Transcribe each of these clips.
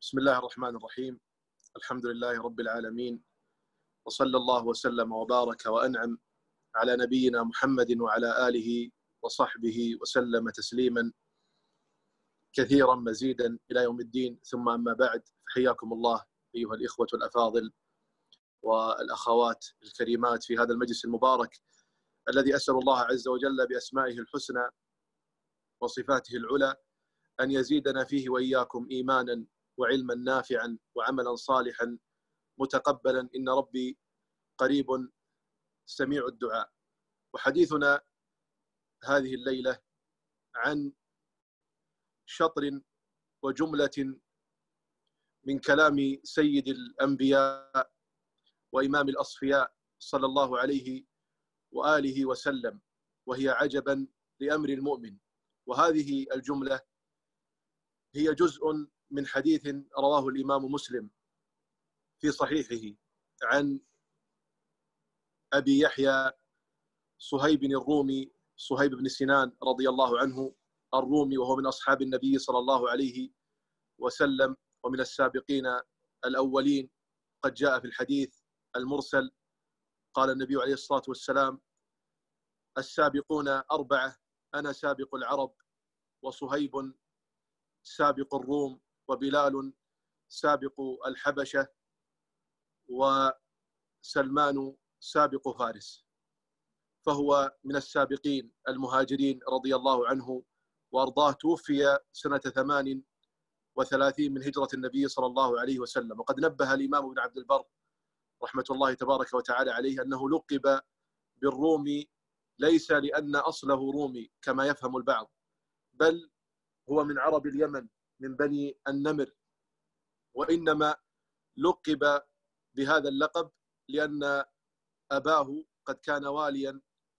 بسم الله الرحمن الرحيم. الحمد لله رب العالمين، وصلى الله وسلم وبارك وأنعم على نبينا محمد وعلى آله وصحبه وسلم تسليما كثيرا مزيدا إلى يوم الدين. ثم أما بعد، حياكم الله أيها الإخوة الأفاضل والأخوات الكريمات في هذا المجلس المبارك الذي أسأل الله عز وجل بأسمائه الحسنى وصفاته العلى أن يزيدنا فيه وإياكم إيمانا وعلما نافعا وعملا صالحا متقبلا، إن ربي قريب سميع الدعاء. وحديثنا هذه الليلة عن شطر وجملة من كلام سيد الأنبياء وإمام الأصفياء صلى الله عليه وآله وسلم، وهي عجبا لأمر المؤمن. وهذه الجملة هي جزء من حديث رواه الإمام مسلم في صحيحه عن أبي يحيى صهيب الرومي، صهيب بن سنان رضي الله عنه الرومي، وهو من أصحاب النبي صلى الله عليه وسلم ومن السابقين الأولين. قد جاء في الحديث المرسل قال النبي عليه الصلاة والسلام: السابقون أربعة، أنا سابق العرب، وصهيب سابق الروم، وبلال سابق الحبشة، وسلمان سابق فارس. فهو من السابقين المهاجرين رضي الله عنه وأرضاه. توفي سنة 38 من هجرة النبي صلى الله عليه وسلم. وقد نبه الإمام ابن عبد البر رحمة الله تبارك وتعالى عليه أنه لقب بالرومي ليس لأن أصله رومي كما يفهم البعض، بل هو من عرب اليمن من بني النمر، وإنما لقب بهذا اللقب لأن أباه قد كان واليا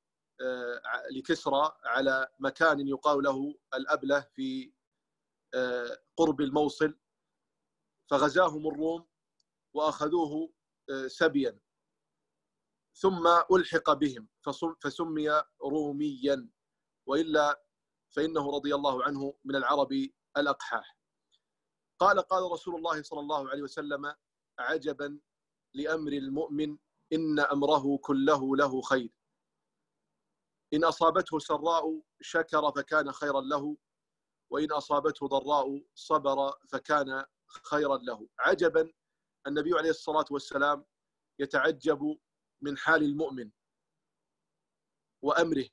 لكسرى على مكان يقال له الأبلة في قرب الموصل، فغزاهم الروم وأخذوه سبيا، ثم ألحق بهم فسمي روميا، وإلا فإنه رضي الله عنه من العرب الأقحاح. قال رسول الله صلى الله عليه وسلم: عجبا لأمر المؤمن، إن أمره كله له خير، إن أصابته سراء شكر فكان خيرا له، وإن أصابته ضراء صبر فكان خيرا له. عجبا، النبي عليه الصلاة والسلام يتعجب من حال المؤمن وأمره،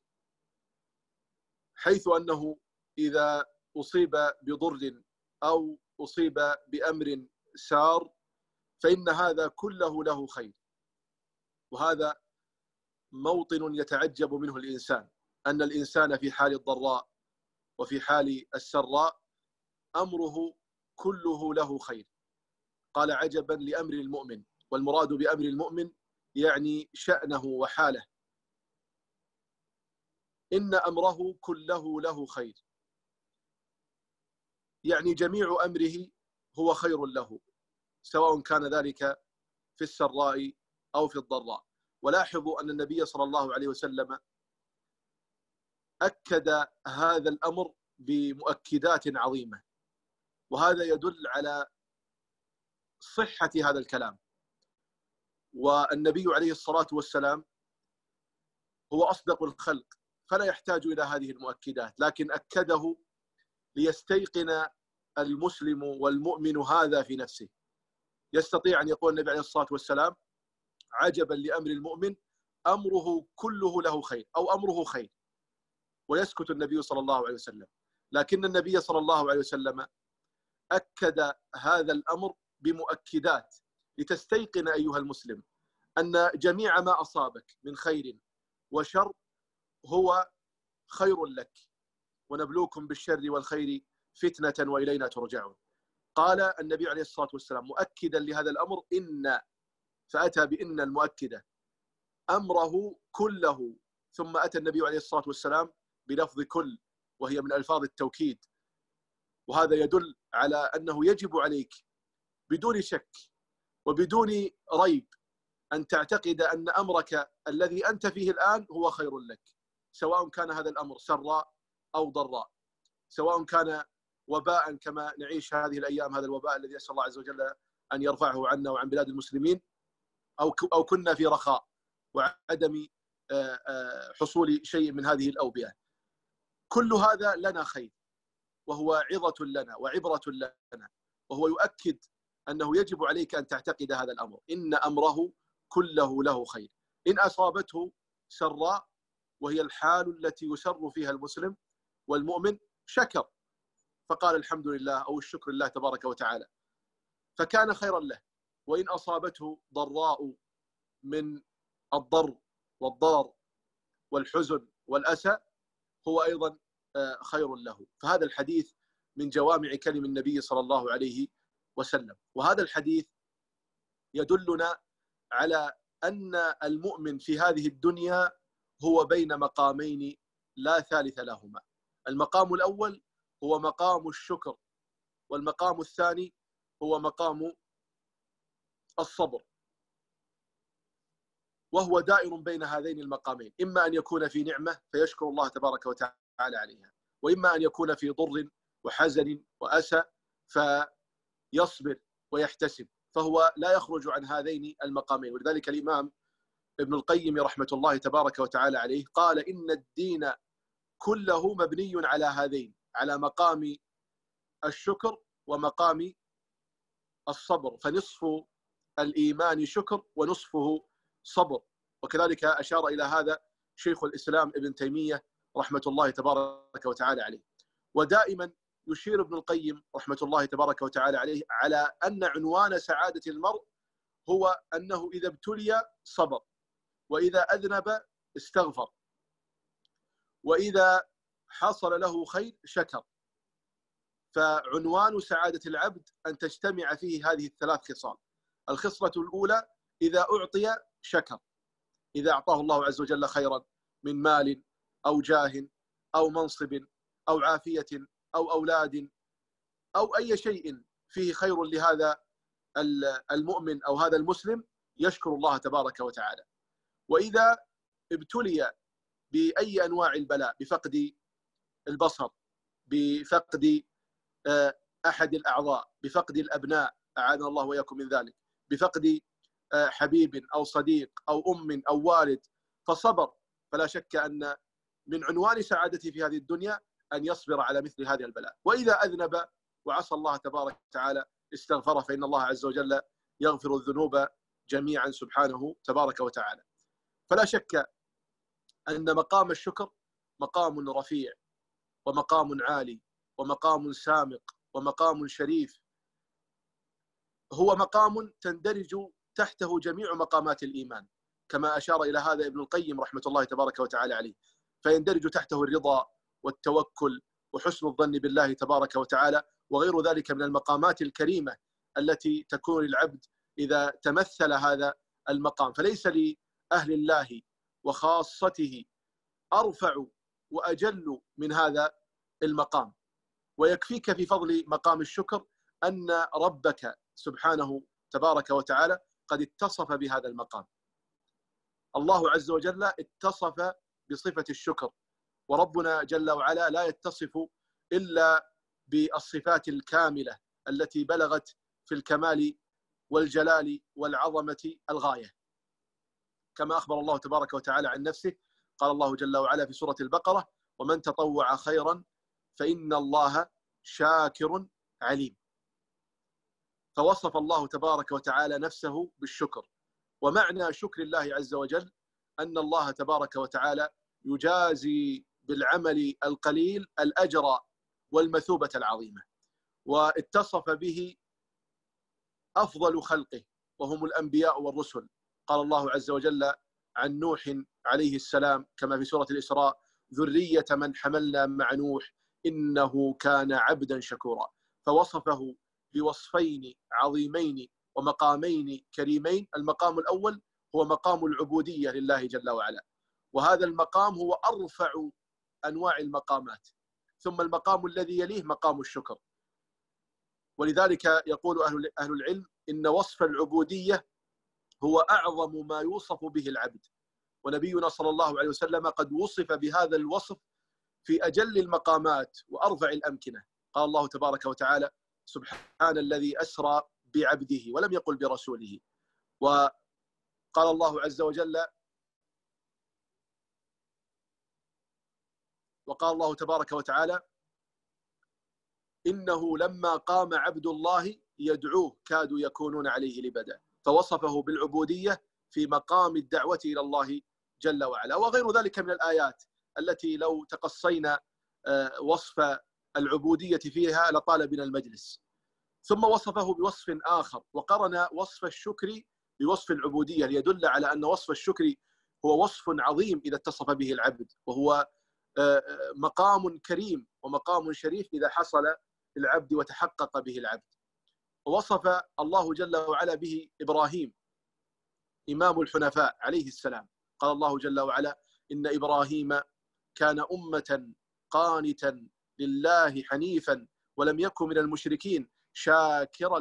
حيث أنه إذا أصيب بضر أو أصيب بأمر سار فإن هذا كله له خير. وهذا موطن يتعجب منه الإنسان، أن الإنسان في حال الضراء وفي حال السراء أمره كله له خير. قال: عجبا لأمر المؤمن، والمراد بأمر المؤمن يعني شأنه وحاله. إن أمره كله له خير، يعني جميع أمره هو خير له، سواء كان ذلك في السراء أو في الضراء. ولاحظوا أن النبي صلى الله عليه وسلم أكد هذا الأمر بمؤكدات عظيمة، وهذا يدل على صحة هذا الكلام. والنبي عليه الصلاة والسلام هو أصدق الخلق، فلا يحتاج إلى هذه المؤكدات، لكن أكده ليستيقن المسلم والمؤمن هذا في نفسه. يستطيع أن يقول النبي عليه الصلاة والسلام: عجبا لأمر المؤمن، أمره كله له خير، أو أمره خير، ويسكت النبي صلى الله عليه وسلم. لكن النبي صلى الله عليه وسلم أكد هذا الأمر بمؤكدات لتستيقن أيها المسلم أن جميع ما أصابك من خير وشر هو خير لك، ونبلوكم بالشر والخير فتنة وإلينا ترجعون. قال النبي عليه الصلاة والسلام مؤكدا لهذا الأمر: إن، فأتى بإن المؤكدة، أمره كله. ثم أتى النبي عليه الصلاة والسلام بلفظ كل، وهي من ألفاظ التوكيد. وهذا يدل على أنه يجب عليك بدون شك وبدون ريب أن تعتقد أن أمرك الذي أنت فيه الآن هو خير لك، سواء كان هذا الأمر سراء أو ضراء، سواء كان وباء كما نعيش هذه الأيام، هذا الوباء الذي أسأل الله عز وجل أن يرفعه عنا وعن بلاد المسلمين، أو كنا في رخاء وعدم حصول شيء من هذه الأوبئة. كل هذا لنا خير، وهو عظة لنا وعبرة لنا، وهو يؤكد أنه يجب عليك أن تعتقد هذا الأمر، إن أمره كله له خير. إن أصابته سراء، وهي الحال التي يسر فيها المسلم والمؤمن، شكر فقال الحمد لله أو الشكر لله تبارك وتعالى، فكان خيرا له. وإن أصابته ضراء من الضر والضرر والحزن والأسى، هو أيضا خير له. فهذا الحديث من جوامع كلم النبي صلى الله عليه وسلم. وهذا الحديث يدلنا على أن المؤمن في هذه الدنيا هو بين مقامين لا ثالث لهما. المقام الأول هو مقام الشكر، والمقام الثاني هو مقام الصبر، وهو دائر بين هذين المقامين، إما أن يكون في نعمة فيشكر الله تبارك وتعالى عليها، وإما أن يكون في ضر وحزن وأسى فيصبر ويحتسب، فهو لا يخرج عن هذين المقامين. ولذلك الإمام ابن القيم رحمة الله تبارك وتعالى عليه قال إن الدين كله مبني على هذين، على مقام الشكر ومقام الصبر، فنصف الإيمان شكر ونصفه صبر. وكذلك أشار إلى هذا شيخ الإسلام ابن تيمية رحمة الله تبارك وتعالى عليه. ودائما يشير ابن القيم رحمة الله تبارك وتعالى عليه على أن عنوان سعادة المرء هو أنه إذا ابتلي صبر، وإذا أذنب استغفر، وإذا حصل له خير شكر. فعنوان سعادة العبد أن تجتمع فيه هذه الثلاث خصال. الخصلة الأولى إذا أعطي شكر، إذا أعطاه الله عز وجل خيرا من مال أو جاه أو منصب أو عافية أو أولاد أو أي شيء فيه خير لهذا المؤمن أو هذا المسلم، يشكر الله تبارك وتعالى. وإذا ابتلي بأي أنواع البلاء، بفقد البصر، بفقد أحد الأعضاء، بفقد الأبناء، أعاذنا الله وإياكم من ذلك، بفقد حبيب أو صديق أو أم أو والد، فصبر، فلا شك أن من عنوان سعادته في هذه الدنيا أن يصبر على مثل هذه البلاء. وإذا أذنب وعصى الله تبارك وتعالى استغفر، فإن الله عز وجل يغفر الذنوب جميعا سبحانه تبارك وتعالى. فلا شك أن مقام الشكر مقام رفيع ومقام عالي ومقام سامق ومقام شريف، هو مقام تندرج تحته جميع مقامات الإيمان، كما أشار إلى هذا ابن القيم رحمة الله تبارك وتعالى عليه. فيندرج تحته الرضا والتوكل وحسن الظن بالله تبارك وتعالى، وغير ذلك من المقامات الكريمة التي تكون للعبد إذا تمثل هذا المقام. فليس لأهل الله وخاصته أرفع وأجل من هذا المقام. ويكفيك في فضل مقام الشكر أن ربك سبحانه تبارك وتعالى قد اتصف بهذا المقام. الله عز وجل اتصف بصفة الشكر، وربنا جل وعلا لا يتصف إلا بالصفات الكاملة التي بلغت في الكمال والجلال والعظمة الغاية، كما أخبر الله تبارك وتعالى عن نفسه. قال الله جل وعلا في سورة البقرة: ومن تطوع خيرا فإن الله شاكر عليم. فوصف الله تبارك وتعالى نفسه بالشكر. ومعنى شكر الله عز وجل أن الله تبارك وتعالى يجازي بالعمل القليل الأجر والمثوبة العظيمة، واتصف به أفضل خلقه وهم الأنبياء والرسل. قال الله عز وجل عن نوح عليه السلام كما في سورة الإسراء: ذرية من حملنا مع نوح إنه كان عبدا شكورا. فوصفه بوصفين عظيمين ومقامين كريمين. المقام الأول هو مقام العبودية لله جل وعلا، وهذا المقام هو أرفع أنواع المقامات. ثم المقام الذي يليه مقام الشكر. ولذلك يقول أهل العلم إن وصف العبودية هو أعظم ما يوصف به العبد، ونبينا صلى الله عليه وسلم قد وصف بهذا الوصف في أجل المقامات وأرفع الأمكنة. قال الله تبارك وتعالى: سبحان الذي أسرى بعبده، ولم يقل برسوله. وقال الله عز وجل: وقال الله تبارك وتعالى: إنه لما قام عبد الله يدعوه كادوا يكونون عليه لبدا، فوصفه بالعبودية في مقام الدعوة إلى الله جل وعلا. وغير ذلك من الآيات التي لو تقصينا وصف العبودية فيها لطال بنا المجلس. ثم وصفه بوصف آخر، وقرن وصف الشكر بوصف العبودية، ليدل على أن وصف الشكر هو وصف عظيم إذا اتصف به العبد، وهو مقام كريم ومقام شريف إذا حصل للعبد وتحقق به العبد. ووصف الله جل وعلا به إبراهيم إمام الحنفاء عليه السلام. قال الله جل وعلا: إن إبراهيم كان أمة قانتا لله حنيفا ولم يكن من المشركين شاكرا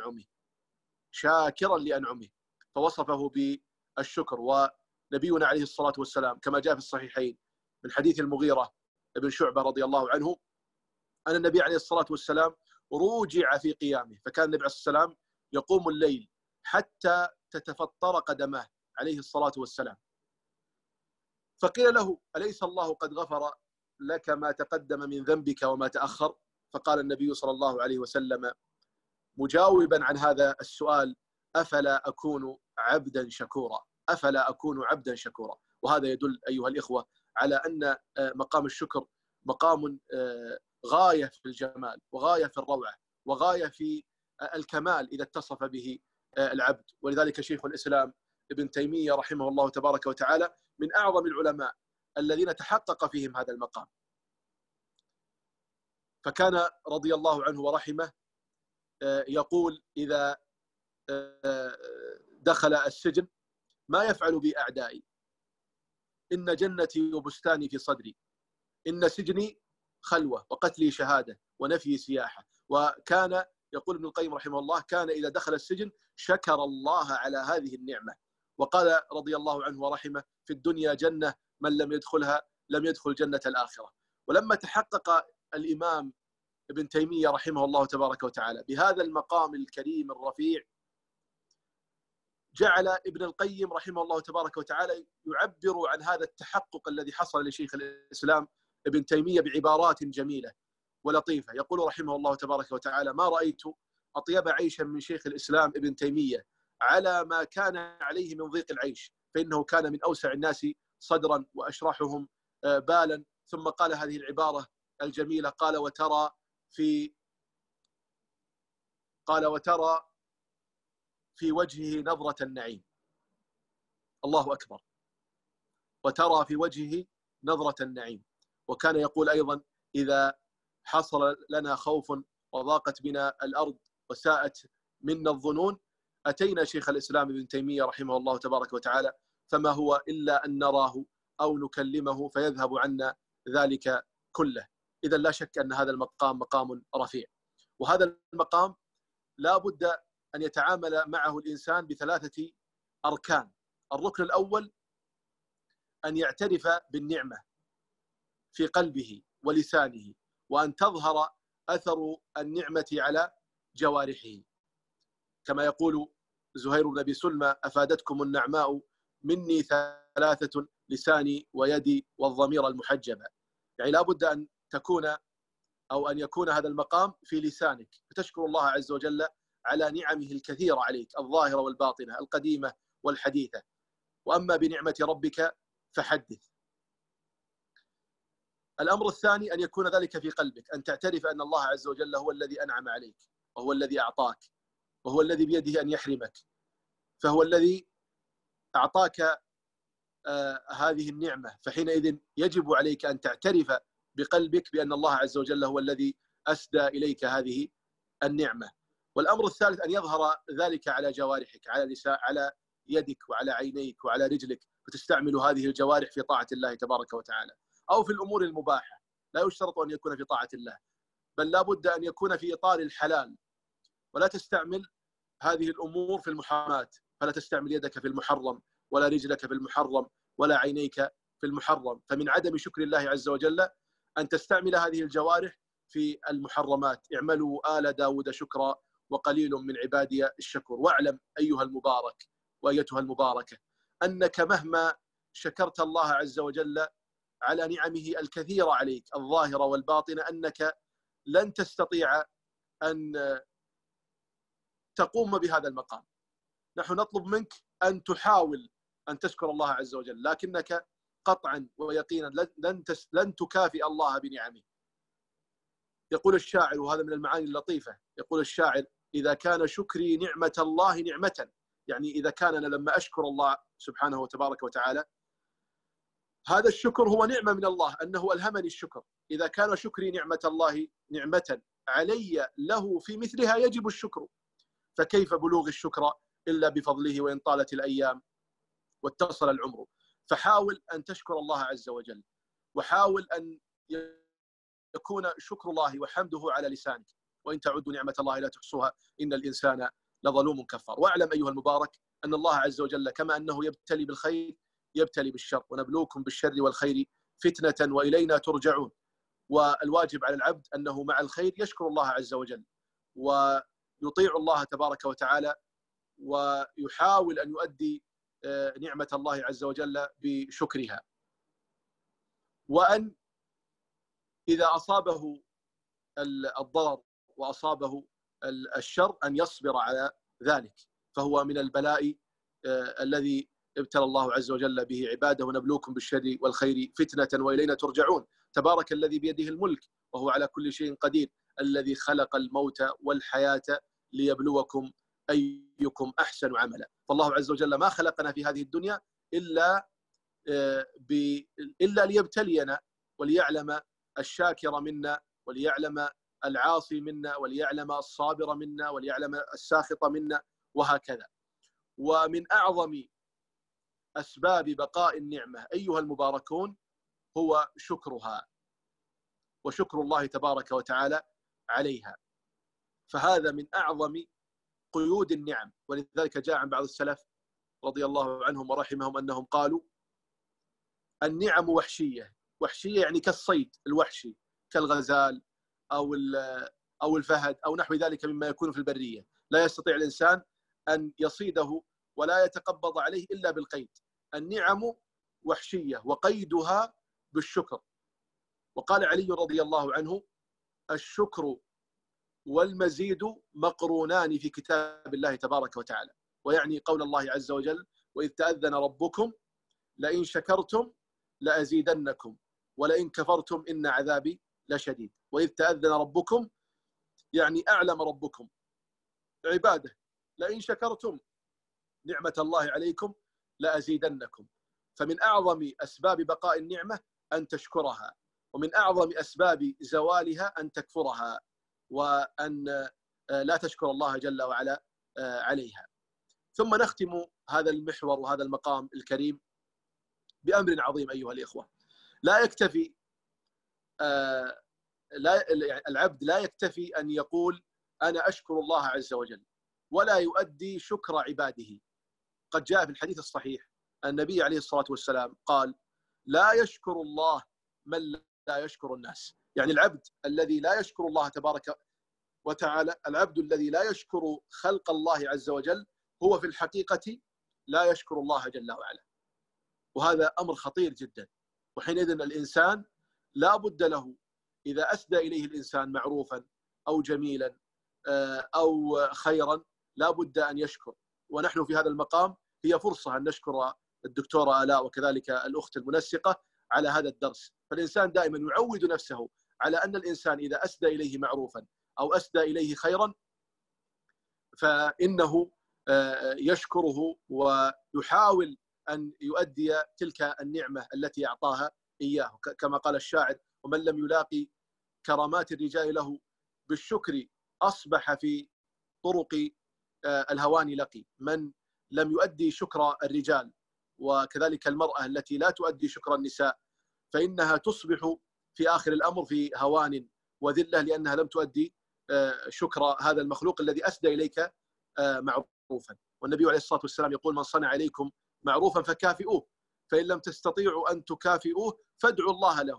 لأنعمه. فوصفه بالشكر. ونبينا عليه الصلاة والسلام كما جاء في الصحيحين من حديث المغيرة بن شعبة رضي الله عنه أن النبي عليه الصلاة والسلام روجع في قيامه، فكان النبي عليه الصلاة والسلام يقوم الليل حتى تتفطر قدماه عليه الصلاة والسلام. فقيل له: أليس الله قد غفر لك ما تقدم من ذنبك وما تأخر؟ فقال النبي صلى الله عليه وسلم مجاوبا عن هذا السؤال: أفلا أكون عبدا شكورا. وهذا يدل أيها الإخوة على أن مقام الشكر مقام غاية في الجمال وغاية في الروعة وغاية في الكمال إذا اتصف به العبد. ولذلك شيخ الإسلام ابن تيمية رحمه الله تبارك وتعالى من أعظم العلماء الذين تحقق فيهم هذا المقام. فكان رضي الله عنه ورحمه يقول إذا دخل السجن: ما يفعل بي أعدائي؟ إن جنتي وبستاني في صدري، إن سجني خلوة وقتلي شهادة ونفي سياحة. وكان يقول ابن القيم رحمه الله: كان إذا دخل السجن شكر الله على هذه النعمة. وقال رضي الله عنه ورحمه: في الدنيا جنة من لم يدخلها لم يدخل جنة الآخرة. ولما تحقق الإمام ابن تيمية رحمه الله تبارك وتعالى بهذا المقام الكريم الرفيع، جعل ابن القيم رحمه الله تبارك وتعالى يعبر عن هذا التحقق الذي حصل لشيخ الإسلام ابن تيمية بعبارات جميلة ولطيفة. يقول رحمه الله تبارك وتعالى: ما رأيت أطيب عيشا من شيخ الإسلام ابن تيمية على ما كان عليه من ضيق العيش، فإنه كان من أوسع الناس صدرا وأشرحهم بالا. ثم قال هذه العبارة الجميلة: قال وترى في وجهه نظرة النعيم. الله أكبر. وترى في وجهه نظرة النعيم. وكان يقول أيضا: إذا حصل لنا خوف وضاقت بنا الأرض وساءت منا الظنون أتينا شيخ الإسلام ابن تيمية رحمه الله تبارك وتعالى، فما هو إلا أن نراه أو نكلمه فيذهب عنا ذلك كله. إذا لا شك أن هذا المقام مقام رفيع، وهذا المقام لا بد أن يتعامل معه الإنسان بثلاثة أركان. الركن الأول أن يعترف بالنعمة في قلبه ولسانه، وأن تظهر أثر النعمة على جوارحه، كما يقول زهير بن أبي سلمى: أفادتكم النعماء مني ثلاثة: لساني ويدي والضمير المحجبة. يعني لا بد أن يكون هذا المقام في لسانك، فتشكر الله عز وجل على نعمه الكثيرة عليك الظاهرة والباطنة القديمة والحديثة. وأما بنعمة ربك فحدث. الأمر الثاني أن يكون ذلك في قلبك، أن تعترف أن الله عز وجل هو الذي أنعم عليك، وهو الذي أعطاك، وهو الذي بيده أن يحرمك، فهو الذي أعطاك هذه النعمة. فحينئذ يجب عليك أن تعترف بقلبك بأن الله عز وجل هو الذي أسدى إليك هذه النعمة. والأمر الثالث أن يظهر ذلك على جوارحك، على يدك وعلى عينيك وعلى رجلك، فتستعمل هذه الجوارح في طاعة الله تبارك وتعالى، أو في الأمور المباحة. لا يشترط أن يكون في طاعة الله، بل لا بد أن يكون في إطار الحلال، ولا تستعمل هذه الأمور في المحرمات. فلا تستعمل يدك في المحرم، ولا رجلك في المحرم، ولا عينيك في المحرم. فمن عدم شكر الله عز وجل أن تستعمل هذه الجوارح في المحرمات. اعملوا آل داود شكرا وقليل من عبادي الشكور. واعلم أيها المبارك وأيتها المباركة أنك مهما شكرت الله عز وجل على نعمه الكثيرة عليك الظاهرة والباطنة أنك لن تستطيع أن تقوم بهذا المقام. نحن نطلب منك أن تحاول أن تشكر الله عز وجل، لكنك قطعا ويقينا لن تكافئ الله بنعمه. يقول الشاعر، وهذا من المعاني اللطيفة، يقول الشاعر: إذا كان شكري نعمة الله نعمة، يعني إذا كان أنا لما أشكر الله سبحانه وتبارك وتعالى هذا الشكر هو نعمة من الله أنه ألهمني الشكر. إذا كان شكري نعمة الله نعمة علي له في مثلها يجب الشكر، فكيف بلوغ الشكر إلا بفضله وإن طالت الأيام واتصل العمر. فحاول أن تشكر الله عز وجل، وحاول أن يكون شكر الله وحمده على لسانك، وإن تعدوا نعمة الله لا تحصوها إن الإنسان لظلوم كفار. واعلم أيها المبارك أن الله عز وجل كما أنه يبتلي بالخير يبتلي بالشر، ونبلوكم بالشر والخير فتنة وإلينا ترجعون. والواجب على العبد أنه مع الخير يشكر الله عز وجل ويطيع الله تبارك وتعالى، ويحاول أن يؤدي نعمة الله عز وجل بشكرها، وأن إذا أصابه الضرر وأصابه الشر أن يصبر على ذلك، فهو من البلاء الذي ابتلى الله عز وجل به عباده. ونبلوكم بالشر والخير فتنة وإلينا ترجعون. تبارك الذي بيده الملك وهو على كل شيء قدير، الذي خلق الموت والحياة ليبلوكم أيكم أحسن عملا. فالله عز وجل ما خلقنا في هذه الدنيا إلا ليبتلينا، وليعلم الشاكر منا، وليعلم العاصي منا، وليعلم الصابر منا، وليعلم الساخط منا، وهكذا. ومن أعظم أسباب بقاء النعمة أيها المباركون هو شكرها، وشكر الله تبارك وتعالى عليها. فهذا من أعظم قيود النعم. ولذلك جاء عن بعض السلف رضي الله عنهم ورحمهم أنهم قالوا: النعم وحشية. وحشية يعني كالصيد الوحشي، كالغزال أو الفهد أو نحو ذلك مما يكون في البرية، لا يستطيع الإنسان أن يصيده ولا يتقبض عليه إلا بالقيد. النعم وحشية وقيدها بالشكر. وقال علي رضي الله عنه: الشكر والمزيد مقرونان في كتاب الله تبارك وتعالى. ويعني قول الله عز وجل: وإذ تأذن ربكم لئن شكرتم لأزيدنكم ولئن كفرتم إن عذابي لشديد. وإذ تأذن ربكم يعني أعلم ربكم عباده: لئن شكرتم نعمة الله عليكم لأزيدنكم. فمن أعظم أسباب بقاء النعمة أن تشكرها، ومن أعظم أسباب زوالها أن تكفرها وأن لا تشكر الله جل وعلا عليها. ثم نختم هذا المحور وهذا المقام الكريم بأمر عظيم أيها الإخوة. لا يكتفي العبد لا يكتفي أن يقول أنا أشكر الله عز وجل ولا يؤدي شكر عباده. قد جاء في الحديث الصحيح النبي عليه الصلاة والسلام قال: لا يشكر الله من لا يشكر الناس. يعني العبد الذي لا يشكر الله تبارك وتعالى، العبد الذي لا يشكر خلق الله عز وجل، هو في الحقيقة لا يشكر الله جل وعلا. وهذا أمر خطير جدا. وحينئذ الإنسان لا بد له إذا أسدى إليه الإنسان معروفا أو جميلا أو خيرا لا بد أن يشكر. ونحن في هذا المقام هي فرصة أن نشكر الدكتورة آلاء وكذلك الأخت المنسقة على هذا الدرس. فالإنسان دائما يعود نفسه على أن الإنسان إذا أسدى إليه معروفا أو أسدى إليه خيرا فإنه يشكره ويحاول أن يؤدي تلك النعمة التي أعطاها إياه. كما قال الشاعر: ومن لم يلاقي كرامات الرجال له بالشكر أصبح في طرق الهوان لقي. من لم يؤدي شكر الرجال وكذلك المرأة التي لا تؤدي شكر النساء فإنها تصبح في آخر الأمر في هوان وذلة، لأنها لم تؤدي شكر هذا المخلوق الذي أسدى إليك معروفا. والنبي عليه الصلاة والسلام يقول: من صنع إليكم معروفا فكافئوه، فإن لم تستطيعوا أن تكافئوه فادعوا الله له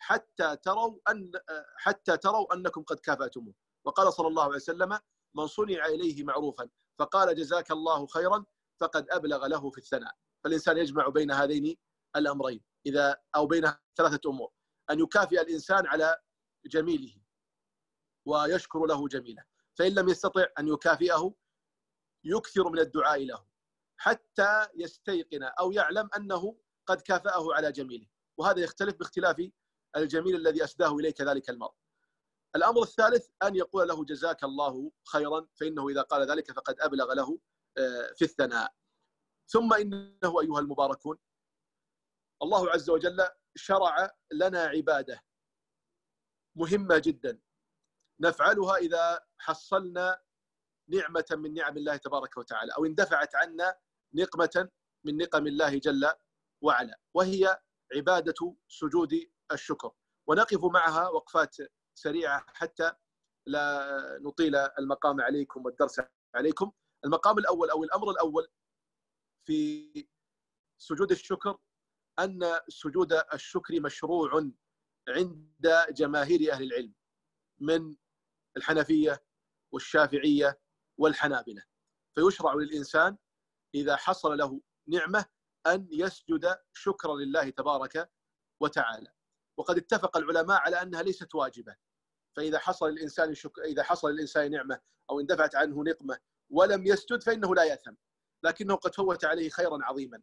حتى تروا أنكم قد كافأتموه. وقال صلى الله عليه وسلم: من صنع إليه معروفا فقال جزاك الله خيرا فقد أبلغ له في الثناء. فالإنسان يجمع بين هذين الأمرين، أو بين ثلاثة أمور: أن يكافئ الإنسان على جميله ويشكر له جميله، فإن لم يستطع أن يكافئه يكثر من الدعاء له حتى يستيقن أو يعلم أنه قد كافأه على جميله، وهذا يختلف باختلاف الجميل الذي أسداه إليك ذلك المرء. الأمر الثالث أن يقول له جزاك الله خيرا، فإنه إذا قال ذلك فقد أبلغ له في الثناء. ثم إنه أيها المباركون، الله عز وجل شرع لنا عبادة مهمة جدا نفعلها إذا حصلنا نعمة من نعم الله تبارك وتعالى، أو اندفعت عنا نقمة من نقم الله جل وعلا، وهي عبادة سجود الشكر. ونقف معها وقفات سريعة حتى لا نطيل المقام عليكم والدرس عليكم. المقام الأول أو الأمر الأول في سجود الشكر أن سجود الشكر مشروع عند جماهير أهل العلم من الحنفية والشافعية والحنابلة. فيشرع للإنسان إذا حصل له نعمة أن يسجد شكرا لله تبارك وتعالى. وقد اتفق العلماء على أنها ليست واجبة، فإذا حصل الإنسان نعمة أو اندفعت عنه نقمة ولم يسجد فإنه لا يأثم، لكنه قد فوت عليه خيرا عظيما،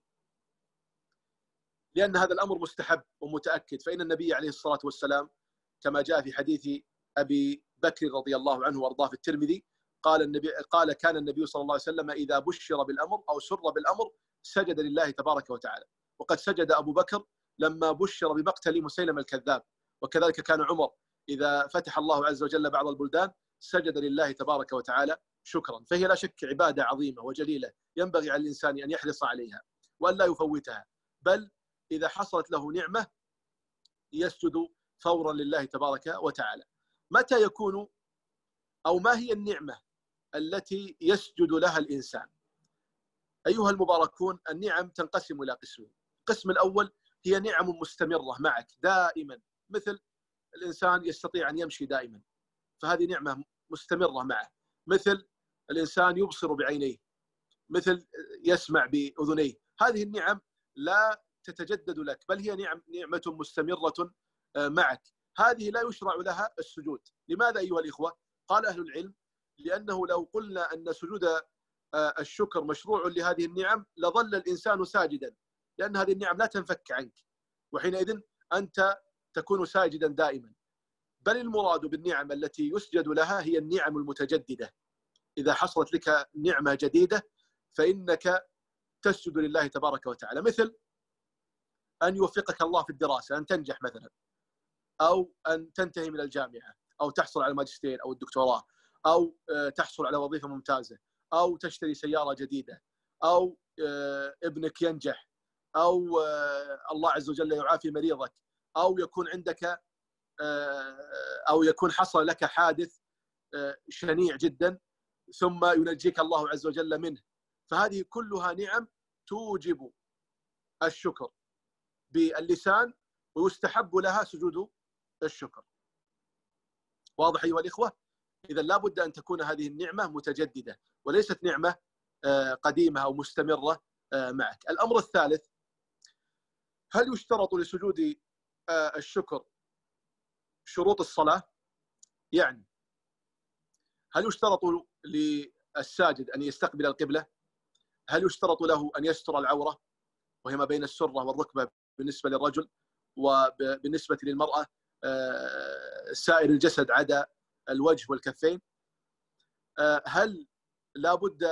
لأن هذا الأمر مستحب ومتأكد. فإن النبي عليه الصلاة والسلام كما جاء في حديث أبي بكر رضي الله عنه وأرضاه في الترمذي قال كان النبي صلى الله عليه وسلم إذا بشر بالأمر أو سر بالأمر سجد لله تبارك وتعالى. وقد سجد أبو بكر لما بشر بمقتل مسيلمة الكذاب، وكذلك كان عمر إذا فتح الله عز وجل بعض البلدان سجد لله تبارك وتعالى شكرا. فهي لا شك عبادة عظيمة وجليلة ينبغي على الإنسان أن يحرص عليها وأن لا يفوتها، بل إذا حصلت له نعمة يسجد فورا لله تبارك وتعالى. متى يكون أو ما هي النعمة التي يسجد لها الإنسان؟ أيها المباركون، النعم تنقسم إلى قسمين. القسم الأول هي نعم مستمرة معك دائما، مثل الإنسان يستطيع أن يمشي دائما، فهذه نعمة مستمرة معه. مثل الإنسان يبصر بعينيه، مثل يسمع بأذنيه. هذه النعم لا تتجدد لك، بل هي نعمة مستمرة معك. هذه لا يشرع لها السجود. لماذا أيها الإخوة؟ قال أهل العلم: لأنه لو قلنا أن سجود الشكر مشروع لهذه النعم لظل الإنسان ساجدا، لأن هذه النعم لا تنفك عنك، وحينئذ أنت تكون ساجدا دائما. بل المراد بالنعم التي يسجد لها هي النعم المتجددة. إذا حصلت لك نعمة جديدة فإنك تسجد لله تبارك وتعالى، مثل أن يوفقك الله في الدراسة، أن تنجح مثلا، أو أن تنتهي من الجامعة، أو تحصل على الماجستير أو الدكتوراه، أو تحصل على وظيفة ممتازة، أو تشتري سيارة جديدة، أو ابنك ينجح، أو الله عز وجل يعافي مريضك، أو يكون عندك أو يكون حصل لك حادث شنيع جدا ثم ينجيك الله عز وجل منه. فهذه كلها نعم توجب الشكر باللسان، ويستحب لها سجود الشكر. واضح أيها الإخوة؟ إذا لا بد أن تكون هذه النعمة متجددة وليست نعمة قديمة أو مستمرة معك. الأمر الثالث: هل يشترط لسجود الشكر شروط الصلاة؟ يعني هل يشترط للساجد أن يستقبل القبلة؟ هل يشترط له أن يستر العورة وهي ما بين السرة والركبة بالنسبة للرجل، وبالنسبة للمرأة سائر الجسد عدا الوجه والكفين؟ هل لا بد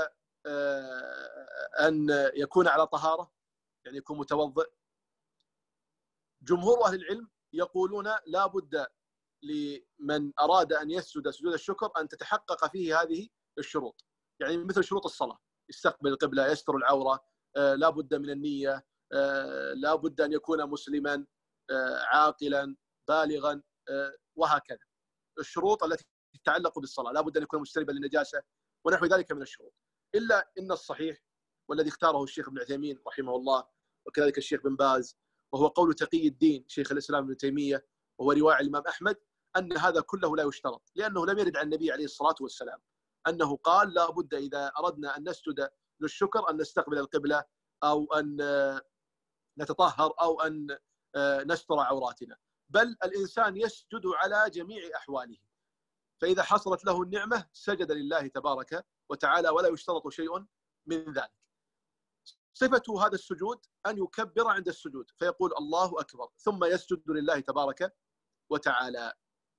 أن يكون على طهارة، يعني يكون متوضئ؟ جمهور أهل العلم يقولون لا بد لمن أراد أن يسجد سجود الشكر أن تتحقق فيه هذه الشروط، يعني مثل شروط الصلاة: يستقبل القبلة، يستر العورة، لا بد من النية، لا بد أن يكون مسلما عاقلا بالغا، وهكذا. الشروط التي تتعلق بالصلاة لا بد أن يكون مجتنبا للنجاسة ونحو ذلك من الشروط. إلا إن الصحيح والذي اختاره الشيخ ابن عثيمين رحمه الله وكذلك الشيخ بن باز، وهو قول تقي الدين شيخ الإسلام ابن تيمية وهو رواية الإمام أحمد، أن هذا كله لا يشترط، لأنه لم يرد عن النبي عليه الصلاة والسلام أنه قال لا بد إذا أردنا أن نسجد للشكر أن نستقبل القبلة، أو أن نتطهر، أو أن نستر عوراتنا، بل الإنسان يسجد على جميع أحواله. فإذا حصلت له النعمة سجد لله تبارك وتعالى، ولا يشترط شيء من ذلك. صفة هذا السجود أن يكبر عند السجود فيقول الله أكبر، ثم يسجد لله تبارك وتعالى،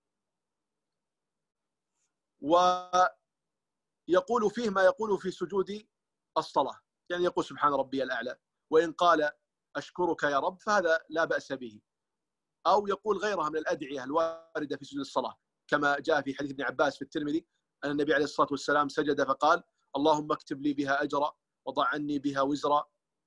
ويقول فيه ما يقول في سجود الصلاة، يعني يقول سبحان ربي الأعلى، وإن قال أشكرك يا رب فهذا لا بأس به، أو يقول غيرها من الأدعية الواردة في سجود الصلاة، كما جاء في حديث ابن عباس في الترمذي أن النبي عليه الصلاة والسلام سجد فقال اللهم اكتب لي بها أجرا وضع عني بها وزرا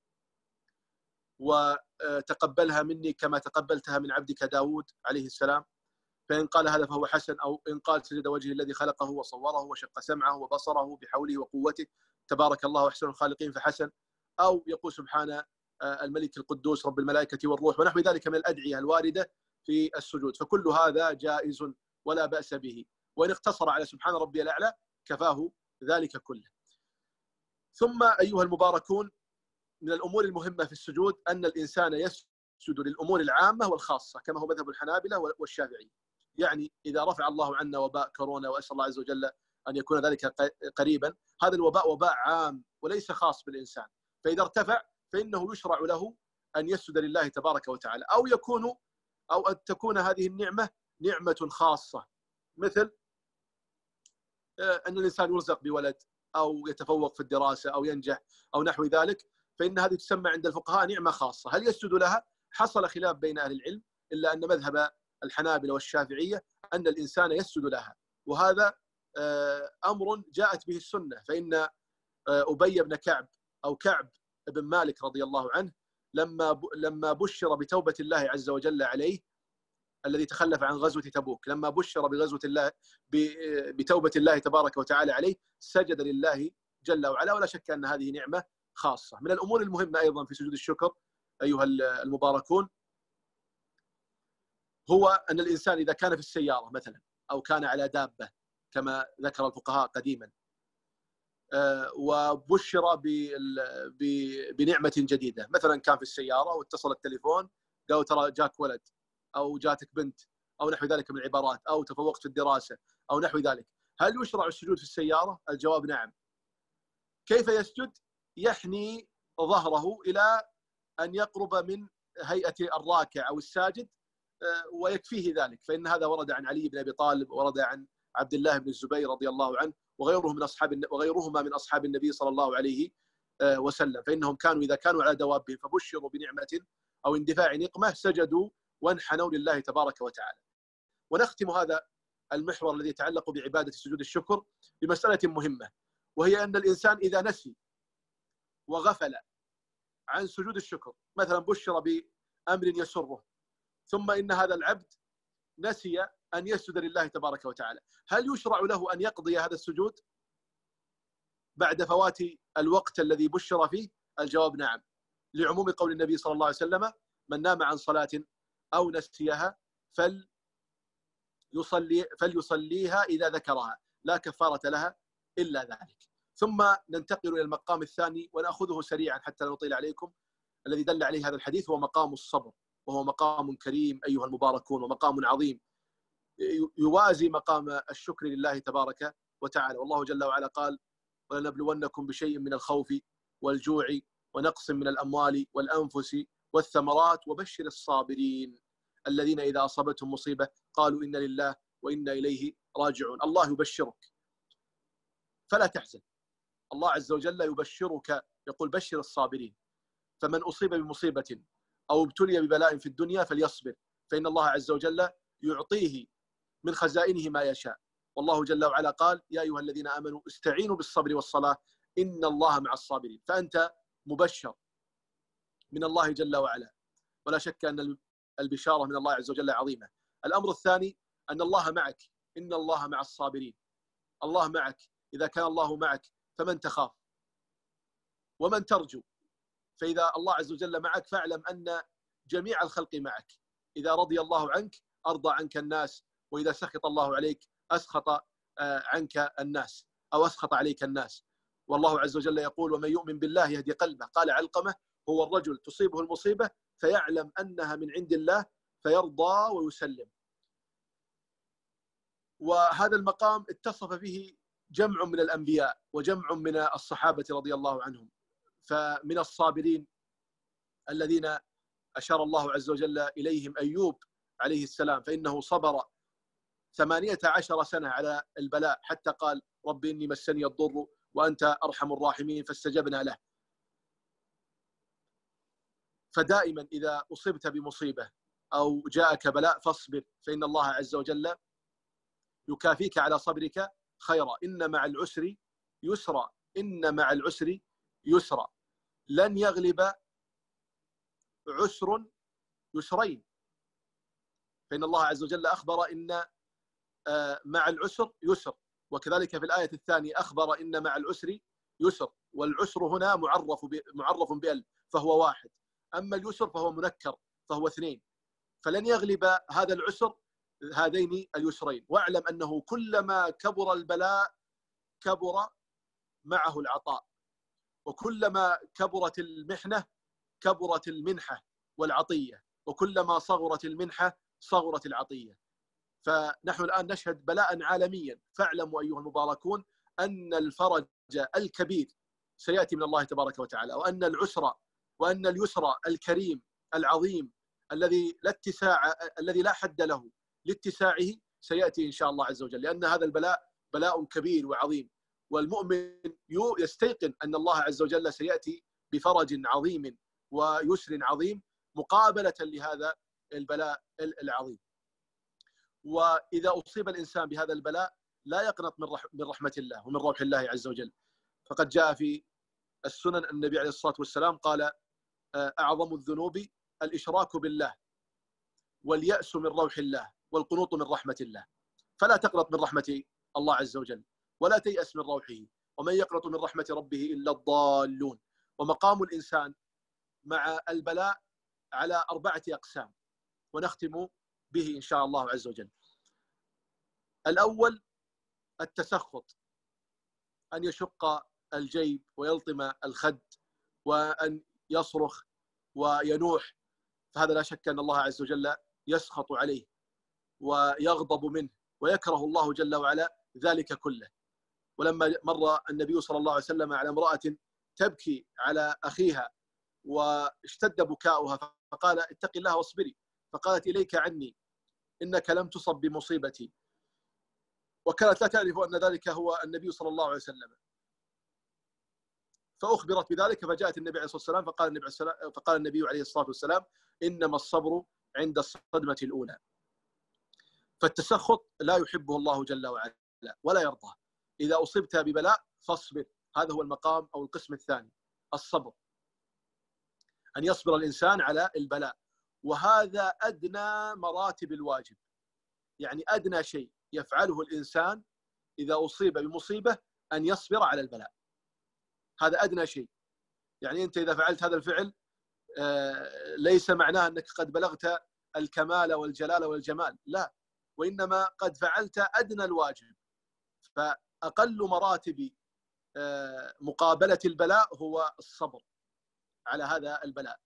وتقبلها مني كما تقبلتها من عبدك داود عليه السلام. فإن قال هذا فهو حسن، أو إن قال سجد وجهه الذي خلقه وصوره وشق سمعه وبصره بحوله وقوته تبارك الله أحسن الخالقين فحسن، أو يقول سبحان الملك القدوس رب الملائكة والروح ونحو ذلك من الأدعية الواردة في السجود، فكل هذا جائز ولا بأس به، وإن اقتصر على سبحان ربي الأعلى كفاه ذلك كله. ثم أيها المباركون، من الأمور المهمة في السجود أن الإنسان يسجد للأمور العامة والخاصة، كما هو مذهب الحنابلة والشافعي. يعني إذا رفع الله عنا وباء كورونا، وأسأل الله عز وجل أن يكون ذلك قريبا، هذا الوباء وباء عام وليس خاص بالإنسان، فإذا ارتفع فإنه يشرع له أن يسجد لله تبارك وتعالى، أو أن تكون هذه النعمة نعمة خاصة، مثل أن الإنسان يرزق بولد، أو يتفوق في الدراسة، أو ينجح، أو نحو ذلك، فإن هذه تسمى عند الفقهاء نعمة خاصة. هل يسجد لها؟ حصل خلاف بين أهل العلم، إلا أن مذهب الحنابلة والشافعية أن الإنسان يسجد لها، وهذا أمر جاءت به السنة. فإن أبي بن كعب أو كعب بن مالك رضي الله عنه لما بشر بتوبة الله عز وجل عليه، الذي تخلف عن غزوة تبوك، لما بشر بغزوة الله بتوبة الله تبارك وتعالى عليه سجد لله جل وعلا، ولا شك أن هذه نعمة خاصة. من الأمور المهمة أيضا في سجود الشكر أيها المباركون هو أن الإنسان إذا كان في السيارة مثلا، أو كان على دابة كما ذكر الفقهاء قديما، وبشر بنعمة جديدة، مثلا كان في السيارة واتصل التليفون قالوا ترى جاك ولد، أو جاتك بنت، أو نحو ذلك من العبارات، أو تفوقت في الدراسة، أو نحو ذلك، هل يشرع السجود في السيارة؟ الجواب نعم. كيف يسجد؟ يحني ظهره إلى أن يقرب من هيئة الراكع أو الساجد، ويكفيه ذلك، فإن هذا ورد عن علي بن أبي طالب، ورد عن عبد الله بن الزبير رضي الله عنه، وغيرهما من أصحاب النبي صلى الله عليه وسلم، فإنهم كانوا إذا كانوا على دوابهم فبشروا بنعمة أو اندفاع نقمة سجدوا وانحنوا لله تبارك وتعالى. ونختم هذا المحور الذي يتعلق بعبادة سجود الشكر بمسألة مهمة، وهي أن الإنسان إذا نسي وغفل عن سجود الشكر، مثلا بشر بأمر يسره، ثم إن هذا العبد نسي أن يسجد لله تبارك وتعالى، هل يشرع له أن يقضي هذا السجود بعد فوات الوقت الذي بشر فيه؟ الجواب نعم، لعموم قول النبي صلى الله عليه وسلم من نام عن صلاة أو نسيها فليصليها إذا ذكرها لا كفارة لها إلا ذلك. ثم ننتقل إلى المقام الثاني ونأخذه سريعا حتى لا نطيل عليكم. الذي دل عليه هذا الحديث هو مقام الصبر، وهو مقام كريم أيها المباركون، ومقام عظيم يوازي مقام الشكر لله تبارك وتعالى. والله جل وعلا قال ولنبلونكم بشيء من الخوف والجوع ونقص من الأموال والأنفس والثمرات وبشر الصابرين الذين إذا أصابتهم مصيبة قالوا إنا لله وإنا إليه راجعون. الله يبشرك فلا تحزن، الله عز وجل يبشرك، يقول بشر الصابرين، فمن أصيب بمصيبة أو ابتلي ببلاء في الدنيا فليصبر، فإن الله عز وجل يعطيه من خزائنه ما يشاء. والله جل وعلا قال يا أيها الذين آمنوا استعينوا بالصبر والصلاة إن الله مع الصابرين، فأنت مبشر من الله جل وعلا، ولا شك أن البشارة من الله عز وجل عظيمة. الأمر الثاني أن الله معك، إن الله مع الصابرين، الله معك، إذا كان الله معك فمن تخاف ومن ترجو؟ فإذا الله عز وجل معك فاعلم أن جميع الخلق معك، إذا رضي الله عنك أرضى عنك الناس، وإذا سخط الله عليك أسخط عنك الناس أو أسخط عليك الناس. والله عز وجل يقول: ومن يؤمن بالله يهدي قلبه. قال علقمة: هو الرجل تصيبه المصيبة فيعلم أنها من عند الله فيرضى ويسلم. وهذا المقام اتصف به جمع من الأنبياء وجمع من الصحابة رضي الله عنهم. فمن الصابرين الذين أشار الله عز وجل إليهم أيوب عليه السلام، فإنه صبر 18 سنة على البلاء حتى قال: رب إني مسني الضر وأنت أرحم الراحمين، فاستجبنا له. فدائما إذا أصبت بمصيبة أو جاءك بلاء فاصبر، فإن الله عز وجل يكافيك على صبرك خيرا. إن مع العسر يسرا، إن مع العسر يسرا. لن يغلب عسر يسرين، فإن الله عز وجل أخبر إن مع العسر يسر، وكذلك في الآية الثانية أخبر إن مع العسر يسر، والعسر هنا معرف بأل فهو واحد، أما اليسر فهو منكر فهو اثنين. فلن يغلب هذا العسر هذين اليسرين. واعلم أنه كلما كبر البلاء كبر معه العطاء، وكلما كبرت المحنة كبرت المنحة والعطية، وكلما صغرت المنحة صغرت العطية. فنحن الآن نشهد بلاء عالميا، فاعلموا أيها المباركون أن الفرج الكبير سيأتي من الله تبارك وتعالى، وأن اليسر الكريم العظيم الذي لا حد له لاتساعه سيأتي إن شاء الله عز وجل، لأن هذا البلاء بلاء كبير وعظيم، والمؤمن يستيقن أن الله عز وجل سيأتي بفرج عظيم ويسر عظيم مقابلة لهذا البلاء العظيم. وإذا أصيب الإنسان بهذا البلاء لا يقنط من رحمة الله ومن روح الله عز وجل. فقد جاء في السنن النبي عليه الصلاة والسلام قال: أعظم الذنوب الإشراك بالله، واليأس من روح الله، والقنوط من رحمة الله. فلا تقنط من رحمة الله عز وجل، ولا تيأس من روحه، ومن يقنط من رحمة ربه إلا الضالون. ومقام الإنسان مع البلاء على 4 أقسام، ونختم به إن شاء الله عز وجل. الأول التسخط، أن يشق الجيب ويلطم الخد وأن يصرخ وينوح، فهذا لا شك أن الله عز وجل يسخط عليه ويغضب منه، ويكره الله جل وعلا ذلك كله. ولما مر النبي صلى الله عليه وسلم على امرأة تبكي على أخيها واشتد بكاؤها فقال: اتق الله واصبري، فقالت: إليك عني، إنك لم تصب بمصيبتي. وكانت لا تعرف أن ذلك هو النبي صلى الله عليه وسلم، فأخبرت بذلك، فجاءت النبي عليه الصلاة والسلام فقال النبي عليه الصلاة والسلام: إنما الصبر عند الصدمة الأولى. فالتسخط لا يحبه الله جل وعلا ولا يرضاه. إذا أصبت ببلاء فاصبر، هذا هو المقام أو القسم الثاني، الصبر، أن يصبر الإنسان على البلاء. وهذا أدنى مراتب الواجب، يعني أدنى شيء يفعله الإنسان إذا أصيب بمصيبة أن يصبر على البلاء. هذا أدنى شيء. يعني أنت إذا فعلت هذا الفعل ليس معناه أنك قد بلغت الكمال والجلال والجمال، لا، وإنما قد فعلت أدنى الواجب. فأقل مراتب مقابلة البلاء هو الصبر على هذا البلاء،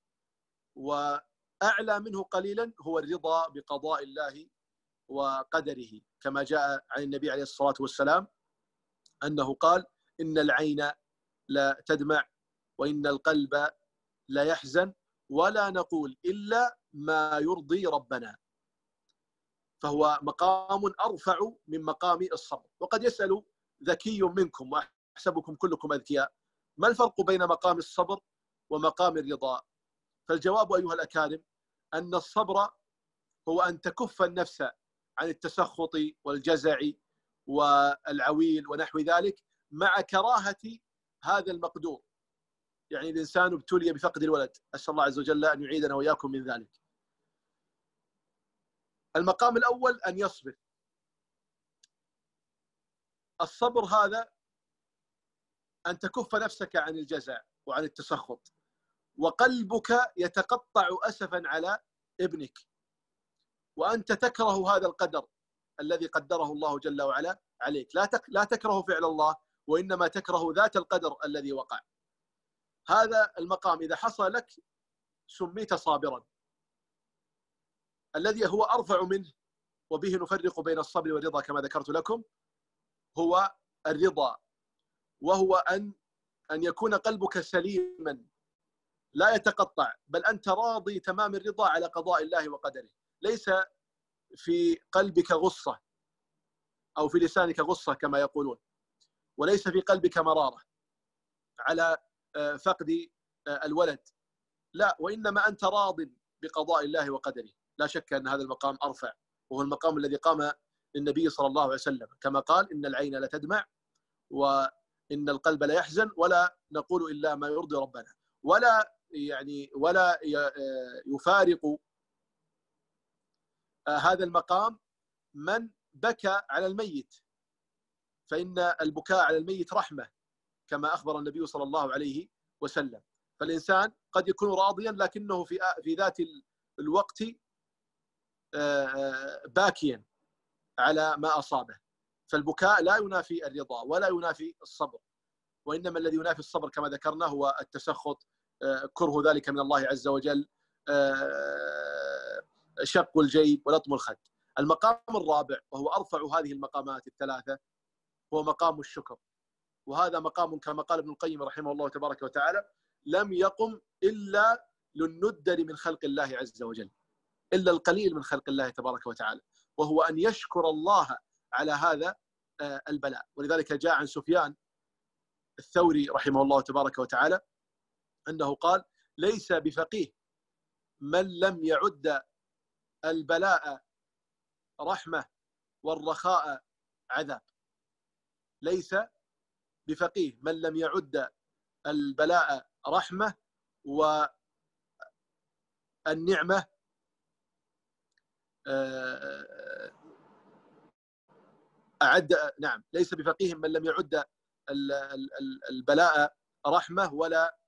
وأعلى منه قليلا هو الرضا بقضاء الله وقدره، كما جاء عن النبي عليه الصلاة والسلام أنه قال: إن العين لا تدمع وإن القلب لا يحزن ولا نقول إلا ما يرضي ربنا. فهو مقام أرفع من مقام الصبر. وقد يسأل ذكي منكم، وأحسبكم كلكم أذكياء، ما الفرق بين مقام الصبر ومقام الرضا؟ فالجواب أيها الأكارم أن الصبر هو أن تكف النفس عن التسخط والجزع والعويل ونحو ذلك مع كراهة هذا المقدور. يعني الإنسان ابتلي بفقد الولد، أسأل الله عز وجل أن يعيدنا وإياكم من ذلك. المقام الأول أن يصبر. الصبر هذا أن تكف نفسك عن الجزع وعن التسخط، وقلبك يتقطع أسفا على ابنك، وأنت تكره هذا القدر الذي قدره الله جل وعلا عليك، لا تكره فعل الله، وإنما تكره ذات القدر الذي وقع. هذا المقام إذا حصل لك سميت صابرا. الذي هو أرفع منه وبه نفرق بين الصبر والرضا كما ذكرت لكم هو الرضا، وهو أن يكون قلبك سليما لا يتقطع، بل أنت راضي تمام الرضا على قضاء الله وقدره. ليس في قلبك غصة أو في لسانك غصة كما يقولون، وليس في قلبك مرارة على فقد الولد، لا، وإنما أنت راض بقضاء الله وقدره. لا شك أن هذا المقام أرفع، وهو المقام الذي قام للنبي صلى الله عليه وسلم كما قال: إن العين لتدمع وإن القلب لا يحزن ولا نقول إلا ما يرضي ربنا. ولا يفارق هذا المقام من بكى على الميت، فإن البكاء على الميت رحمة كما أخبر النبي صلى الله عليه وسلم. فالإنسان قد يكون راضيا لكنه في ذات الوقت باكيا على ما أصابه. فالبكاء لا ينافي الرضا ولا ينافي الصبر، وإنما الذي ينافي الصبر كما ذكرنا هو التسخط، كره ذلك من الله عز وجل، شق الجيب ولطم الخد. المقام الرابع وهو أرفع هذه المقامات الثلاثة هو مقام الشكر، وهذا مقام كما قال ابن القيم رحمه الله تبارك وتعالى: لم يقم إلا للندر من خلق الله عز وجل، إلا القليل من خلق الله تبارك وتعالى، وهو أن يشكر الله على هذا البلاء. ولذلك جاء عن سفيان الثوري رحمه الله تبارك وتعالى أنه قال: ليس بفقيه من لم يعد البلاء رحمة والرخاء عذاب. ليس بفقيه من لم يعد البلاء رحمة والنعمة نعم، ليس بفقيه من لم يعد البلاء رحمة ولا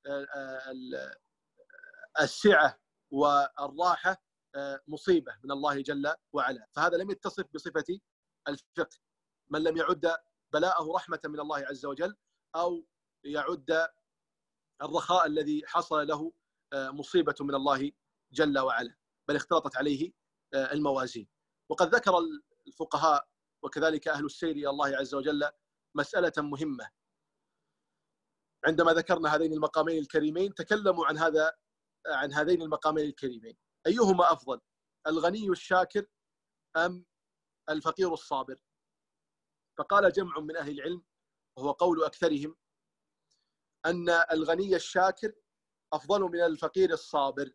السعة والراحة مصيبة من الله جل وعلا. فهذا لم يتصف بصفة الفقه، من لم يعد بلاءه رحمة من الله عز وجل أو يعد الرخاء الذي حصل له مصيبة من الله جل وعلا، بل اختلطت عليه الموازين. وقد ذكر الفقهاء وكذلك أهل السير إلى الله عز وجل مسألة مهمة. عندما ذكرنا هذين المقامين الكريمين تكلموا عن هذين المقامين الكريمين: أيهما أفضل، الغني الشاكر أم الفقير الصابر؟ فقال جمع من أهل العلم وهو قول أكثرهم أن الغني الشاكر أفضل من الفقير الصابر،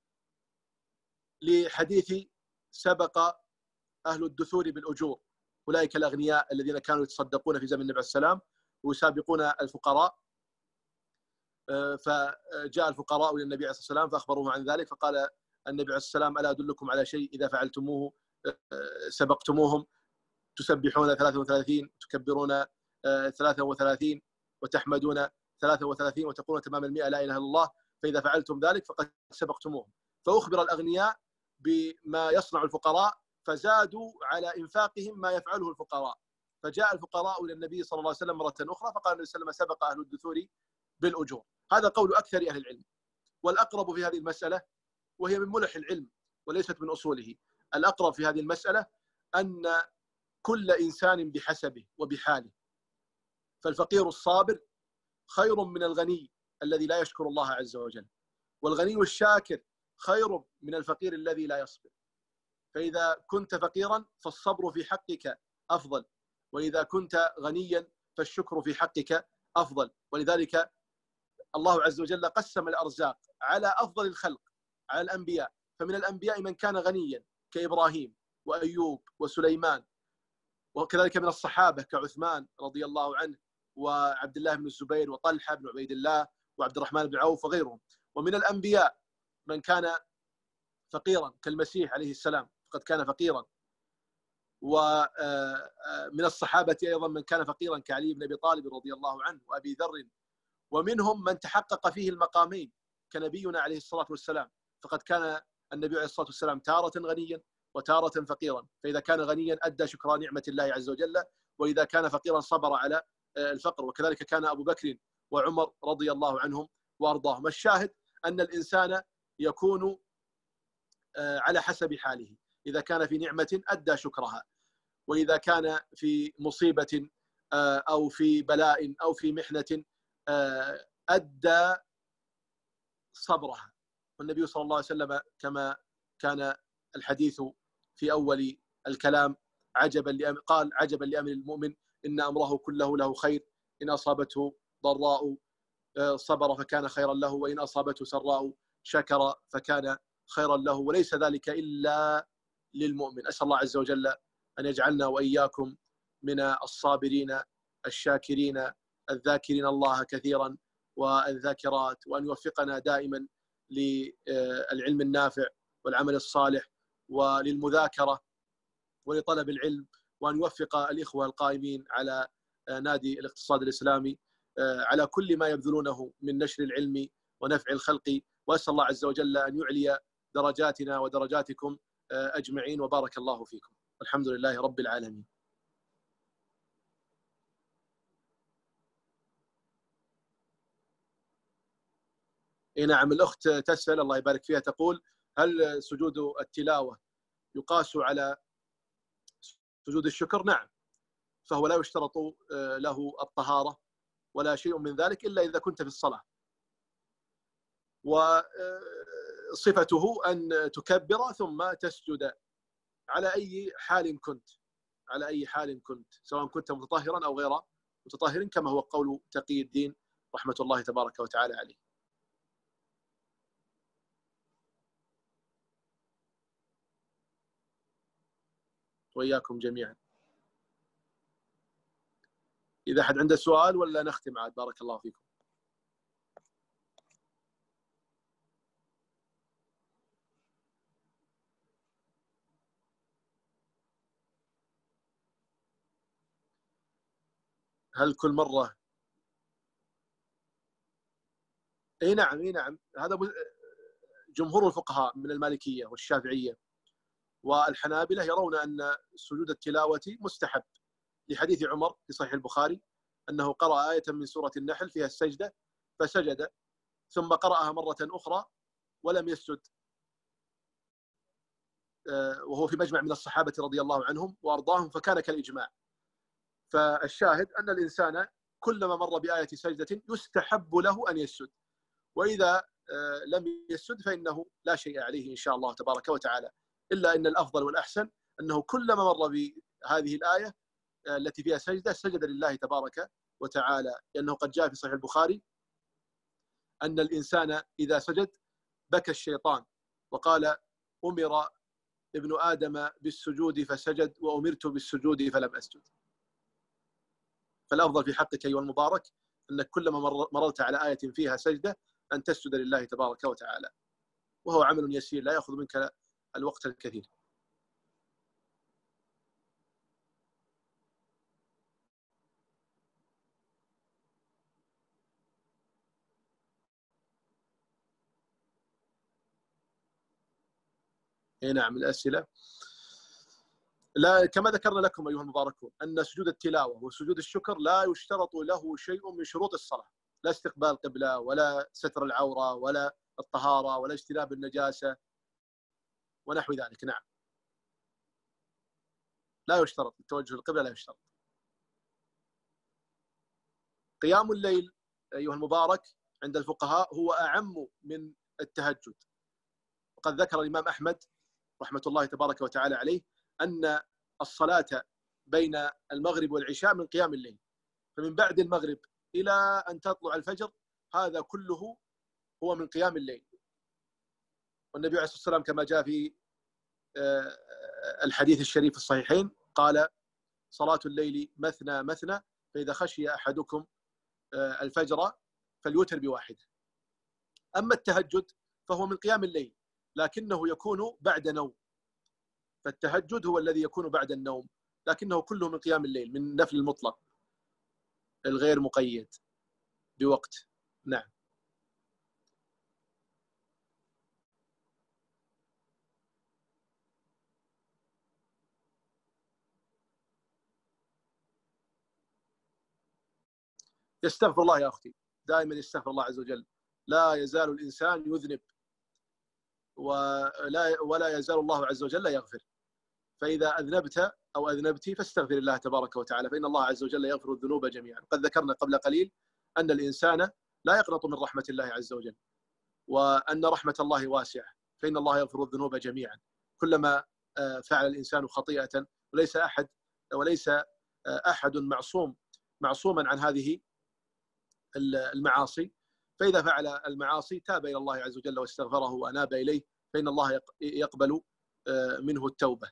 لحديث سبق أهل الدثور بالأجور، أولئك الأغنياء الذين كانوا يتصدقون في زمن النبي عليه السلام ويسابقون الفقراء. فجاء الفقراء إلى النبي عليه الصلاة والسلام فأخبروه عن ذلك، فقال النبي عليه الصلاة والسلام: ألا أدلكم على شيء إذا فعلتموه سبقتموهم؟ تسبحون 33، تكبرون 33، وتحمدون 33، وتقولون تمام 100 لا إله إلا الله، فإذا فعلتم ذلك فقد سبقتموهم. فأخبر الأغنياء بما يصنع الفقراء فزادوا على إنفاقهم ما يفعله الفقراء، فجاء الفقراء إلى النبي صلى الله عليه وسلم مرة أخرى فقال النبي صلى الله عليه وسلم: سبق أهل الدثور بالأجور. هذا قول أكثر أهل العلم. والأقرب في هذه المسألة، وهي من ملح العلم وليست من أصوله، الأقرب في هذه المسألة أن كل إنسان بحسبه وبحاله، فالفقير الصابر خير من الغني الذي لا يشكر الله عز وجل، والغني الشاكر خير من الفقير الذي لا يصبر. فإذا كنت فقيرا فالصبر في حقك أفضل، وإذا كنت غنيا فالشكر في حقك أفضل. ولذلك الله عز وجل قسم الأرزاق على أفضل الخلق، على الأنبياء. فمن الأنبياء من كان غنيا كإبراهيم وأيوب وسليمان، وكذلك من الصحابة كعثمان رضي الله عنه وعبد الله بن الزبير وطلحة بن عبيد الله وعبد الرحمن بن عوف وغيرهم. ومن الأنبياء من كان فقيرا كالمسيح عليه السلام، فقد كان فقيرا. ومن الصحابة أيضا من كان فقيرا كعلي بن أبي طالب رضي الله عنه وأبي ذر. ومنهم من تحقق فيه المقامين كنبينا عليه الصلاة والسلام، فقد كان النبي عليه الصلاة والسلام تارة غنيا وتارة فقيرا، فإذا كان غنيا أدى شكر نعمة الله عز وجل، وإذا كان فقيرا صبر على الفقر. وكذلك كان أبو بكر وعمر رضي الله عنهم وأرضاهم. الشاهد أن الإنسان يكون على حسب حاله، إذا كان في نعمة أدى شكرها، وإذا كان في مصيبة أو في بلاء أو في محنة أدى صبرها. والنبي صلى الله عليه وسلم كما كان الحديث في أول الكلام قال عجبا لأمر المؤمن إن أمره كله له خير، إن أصابته ضراء صبر فكان خيرا له، وإن أصابته سراء شكر فكان خيرا له، وليس ذلك إلا للمؤمن. أسأل الله عز وجل أن يجعلنا وإياكم من الصابرين الشاكرين الذاكرين الله كثيرا والذاكرات، وأن يوفقنا دائما للعلم النافع والعمل الصالح وللمذاكرة ولطلب العلم، وأن يوفق الإخوة القائمين على نادي الاقتصاد الإسلامي على كل ما يبذلونه من نشر العلم ونفع الخلق. وأسأل الله عز وجل أن يعلي درجاتنا ودرجاتكم أجمعين، وبارك الله فيكم. الحمد لله رب العالمين. نعم، الأخت تسأل الله يبارك فيها، تقول: هل سجود التلاوة يقاس على سجود الشكر؟ نعم، فهو لا يشترط له الطهارة ولا شيء من ذلك إلا إذا كنت في الصلاة، وصفته أن تكبر ثم تسجد على أي حال كنت، على أي حال كنت، سواء كنت متطهرا أو غير متطهر، كما هو قول تقي الدين رحمة الله تبارك وتعالى عليه. وإياكم جميعا. إذا أحد عنده سؤال ولا نختم عاد؟ بارك الله فيكم. هل كل مرة؟ اي نعم، اي نعم، هذا جمهور الفقهاء من المالكية والشافعية والحنابلة يرون أن سجود التلاوة مستحب، لحديث عمر في صحيح البخاري أنه قرأ آية من سورة النحل فيها السجدة فسجد، ثم قرأها مرة أخرى ولم يسجد، وهو في مجمع من الصحابة رضي الله عنهم وأرضاهم، فكان كالإجماع. فالشاهد أن الإنسان كلما مر بآية سجدة يستحب له أن يسجد، وإذا لم يسجد فإنه لا شيء عليه إن شاء الله تبارك وتعالى، إلا أن الأفضل والأحسن أنه كلما مر بهذه الآية التي فيها سجدة سجد لله تبارك وتعالى، لأنه قد جاء في صحيح البخاري أن الإنسان إذا سجد بكى الشيطان وقال: أمر ابن آدم بالسجود فسجد وأمرت بالسجود فلم أسجد. فالأفضل في حقك أيها المبارك أنك كلما مررت على آية فيها سجدة أن تسجد لله تبارك وتعالى، وهو عمل يسير لا يأخذ منك الوقت الكثير. نعم، الأسئلة. لا، كما ذكرنا لكم أيها المباركون أن سجود التلاوة وسجود الشكر لا يشترط له شيء من شروط الصلاة، لا استقبال قبلة ولا ستر العورة ولا الطهارة ولا اجتناب النجاسة ونحو ذلك. نعم، لا يشترط التوجه القبلة، لا يشترط. قيام الليل أيها المبارك عند الفقهاء هو أعم من التهجد، وقد ذكر الإمام أحمد رحمة الله تبارك وتعالى عليه أن الصلاة بين المغرب والعشاء من قيام الليل، فمن بعد المغرب إلى أن تطلع الفجر هذا كله هو من قيام الليل. والنبي عليه الصلاة والسلام كما جاء في الحديث الشريف الصحيحين قال: صلاة الليل مثنى مثنى، فإذا خشي أحدكم الفجر فليوتر بواحد. أما التهجد فهو من قيام الليل لكنه يكون بعد نوم، فالتهجد هو الذي يكون بعد النوم، لكنه كله من قيام الليل، من نفل المطلق الغير مقيد بوقت. نعم. يستغفر الله يا أختي، دائما يستغفر الله عز وجل. لا يزال الإنسان يذنب ولا يزال الله عز وجل يغفر. فإذا أذنبت أو أذنبتي فاستغفر الله تبارك وتعالى، فإن الله عز وجل يغفر الذنوب جميعا. قد ذكرنا قبل قليل أن الإنسان لا يقنط من رحمة الله عز وجل، وأن رحمة الله واسعة، فإن الله يغفر الذنوب جميعا. كلما فعل الإنسان خطيئة، وليس أحد معصوما عن هذه المعاصي، فإذا فعل المعاصي تاب إلى الله عز وجل واستغفره وأناب إليه، فإن الله يقبل منه التوبة.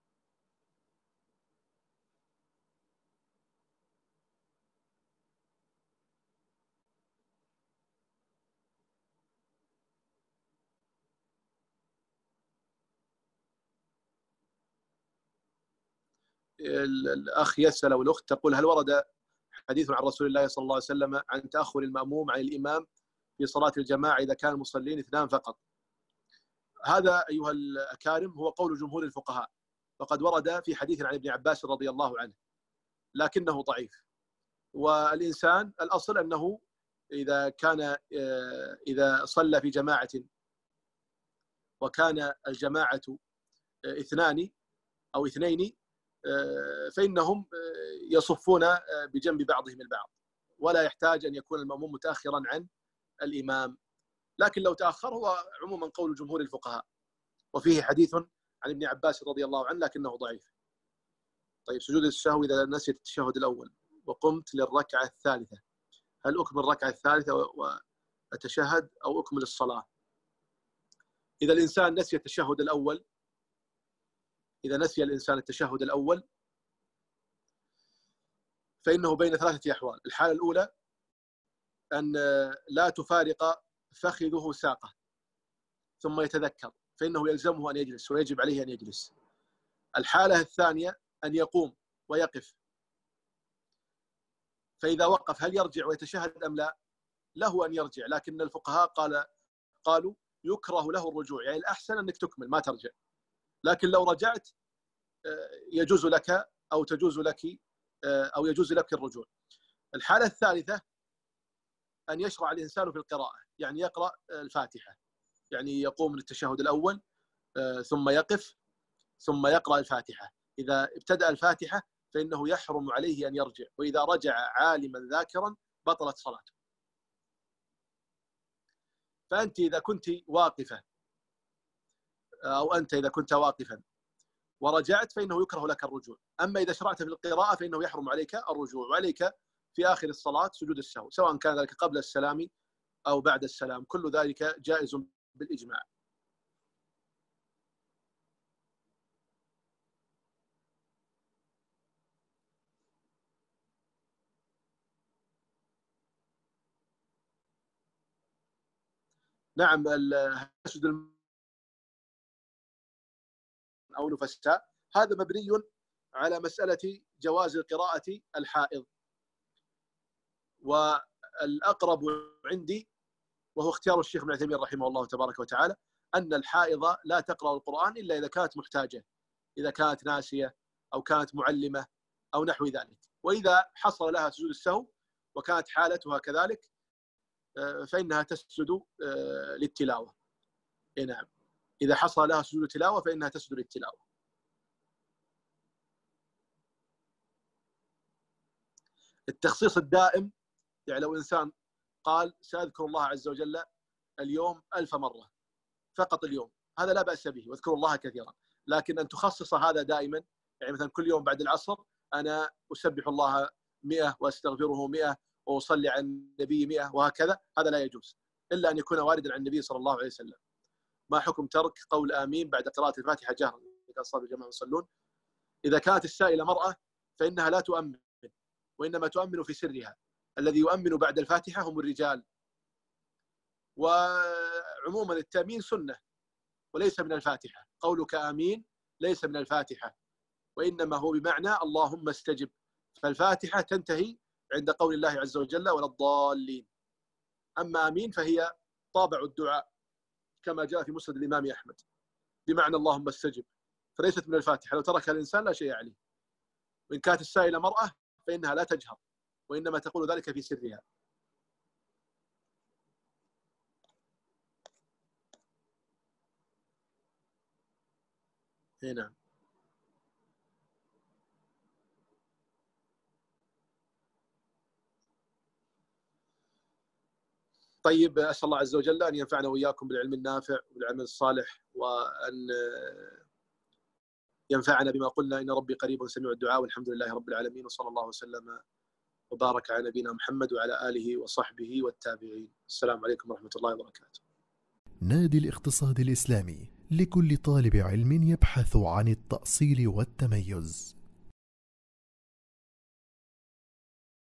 الأخ يسأل أو الأخت تقول: هل ورد حديث عن رسول الله صلى الله عليه وسلم عن تأخر المأموم عن الإمام في صلاة الجماعة إذا كان المصلين 2 فقط؟ هذا أيها الأكارم هو قول جمهور الفقهاء، وقد ورد في حديث عن ابن عباس رضي الله عنه، لكنه ضعيف. والإنسان الأصل أنه إذا صلى في جماعة وكان الجماعة 2 أو 2 فإنهم يصفون بجنب بعضهم البعض، ولا يحتاج أن يكون المأموم متأخرا عن الإمام. لكن لو تأخر هو عموما قول جمهور الفقهاء، وفيه حديث عن ابن عباس رضي الله عنه لكنه ضعيف. طيب، سجود السهو إذا نسيت التشهد الأول وقمت للركعة الثالثة، هل أكمل الركعة الثالثة وأتشهد أو أكمل الصلاة؟ إذا الإنسان نسي التشهد الأول، إذا نسي الإنسان التشهد الأول فإنه بين 3 أحوال. الحالة الأولى أن لا تفارق فخذه ساقه ثم يتذكر، فإنه يلزمه أن يجلس ويجب عليه أن يجلس. الحالة الثانية أن يقوم ويقف، فإذا وقف هل يرجع ويتشهد أم لا؟ له أن يرجع، لكن الفقهاء قالوا يكره له الرجوع، يعني الأحسن أنك تكمل ما ترجع، لكن لو رجعت يجوز لك أو تجوز لك أو يجوز لك الرجوع. الحالة الثالثة أن يشرع الإنسان في القراءة، يعني يقرأ الفاتحة، يعني يقوم للتشهد الأول ثم يقف ثم يقرأ الفاتحة. إذا ابتدأ الفاتحة فإنه يحرم عليه أن يرجع، وإذا رجع عالما ذاكرا بطلت صلاته. فأنت إذا كنت واقفة أو أنت إذا كنت واقفا ورجعت فإنه يكره لك الرجوع. أما إذا شرعت في القراءة فإنه يحرم عليك الرجوع، وعليك في آخر الصلاة سجود السهو، سواء كان ذلك قبل السلام أو بعد السلام، كل ذلك جائز بالإجماع. نعم، التشهد أو نفساء هذا مبني على مسألة جواز قراءة الحائض، والأقرب عندي وهو اختيار الشيخ ابن عثيمين رحمه الله تبارك وتعالى أن الحائض لا تقرأ القرآن إلا إذا كانت محتاجة، إذا كانت ناسية أو كانت معلمة أو نحو ذلك. وإذا حصل لها سجود السهو وكانت حالتها كذلك فإنها تسجد للتلاوة. نعم، إذا حصل لها سجود التلاوة فإنها تسجد للتلاوة. التخصيص الدائم، يعني لو إنسان قال سأذكر الله عز وجل اليوم 1000 مرة فقط اليوم، هذا لا بأس به، واذكروا الله كثيرا. لكن أن تخصص هذا دائما، يعني مثلا كل يوم بعد العصر أنا أسبح الله 100 وأستغفره 100 وأصلي على النبي 100 وهكذا، هذا لا يجوز إلا أن يكون واردا عن النبي صلى الله عليه وسلم. ما حكم ترك قول آمين بعد قراءة الفاتحة جهرا إذا صلى الجماعة يصلون؟ إذا كانت السائلة مرأة فإنها لا تؤمن، وإنما تؤمن في سرها. الذي يؤمن بعد الفاتحة هم الرجال. وعموما التأمين سنة وليس من الفاتحة، قولك آمين ليس من الفاتحة، وإنما هو بمعنى اللهم استجب. فالفاتحة تنتهي عند قول الله عز وجل ولا الضالين. أما آمين فهي طابع الدعاء كما جاء في مسند الإمام أحمد بمعنى اللهم استجب، فليست من الفاتحة. لو تركها الإنسان لا شيء عليه. وإن كانت السائلة مرأة فإنها لا تجهر، وإنما تقول ذلك في سرها. نعم. طيب، أسأل الله عز وجل أن ينفعنا وإياكم بالعلم النافع والعمل الصالح، وأن ينفعنا بما قلنا. إن ربي قريب سميع الدعاء، والحمد لله رب العالمين، وصلى الله وسلم وبارك على نبينا محمد وعلى آله وصحبه والتابعين. السلام عليكم ورحمة الله وبركاته. نادي الاقتصاد الإسلامي لكل طالب علم يبحث عن التأصيل والتميز.